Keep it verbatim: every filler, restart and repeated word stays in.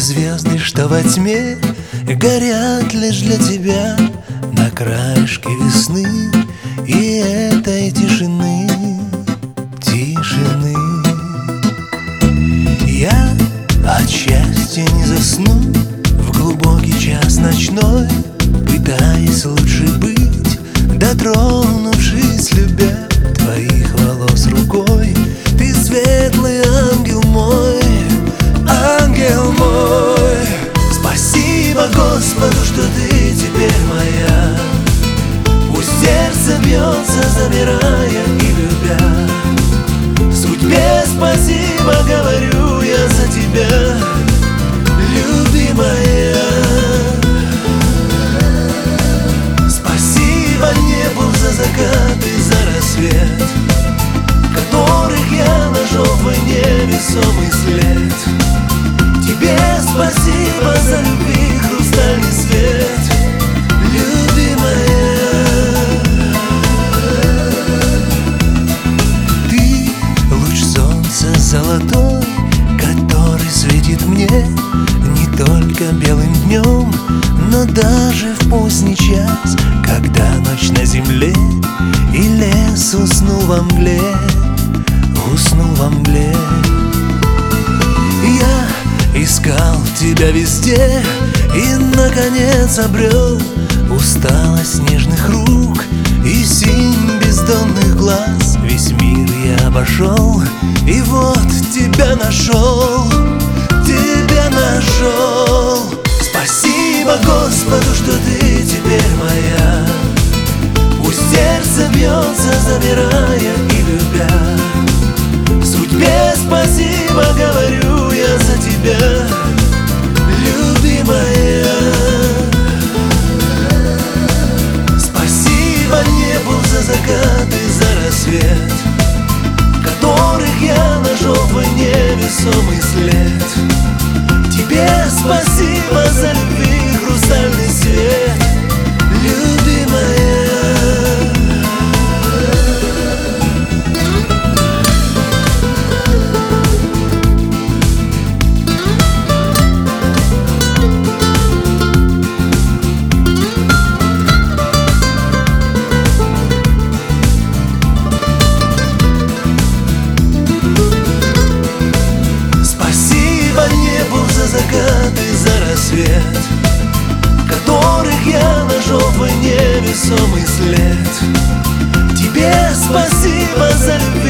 звезды, что во тьме горят лишь для тебя на краешке весны и этой тишины, тишины. Я от счастья не засну в глубокий час ночной, пытаясь лучше быть, дотронувшись, любя твоих волос рукой. Ты светлый ангел мой, ангел мой. Спасибо Господу, что ты теперь моя. Пусть сердце бьется, замирая и любя. Судьбе спасибо говорю я за тебя, любимая. Спасибо небу за закат и за рассвет, в которых я нашел твой невесомый след. Тебе спасибо за любви хрустальный свет, любимая. Ты луч солнца золотой, который светит мне не только белым днем, но даже в поздний час, когда ночь на земле и лес уснул во мгле, уснул во мгле. Я искал тебя везде и, наконец, обрел усталость нежных рук и синь бездонных глаз. Весь мир я обошел и вот тебя нашел, тебя нашел. Спасибо Господу, что ты теперь моя. Пусть сердце бьется, замирая и любя. Судьбе спасибо говорю я за тебя, любимая. Спасибо небу за закат и за рассвет, в которых я нашел твой невесомый след. Тебе спасибо за любви хрустальный свет, любимая. Закат и за рассвет, в которых я нашел твой невесомый след. Тебе спасибо за любовь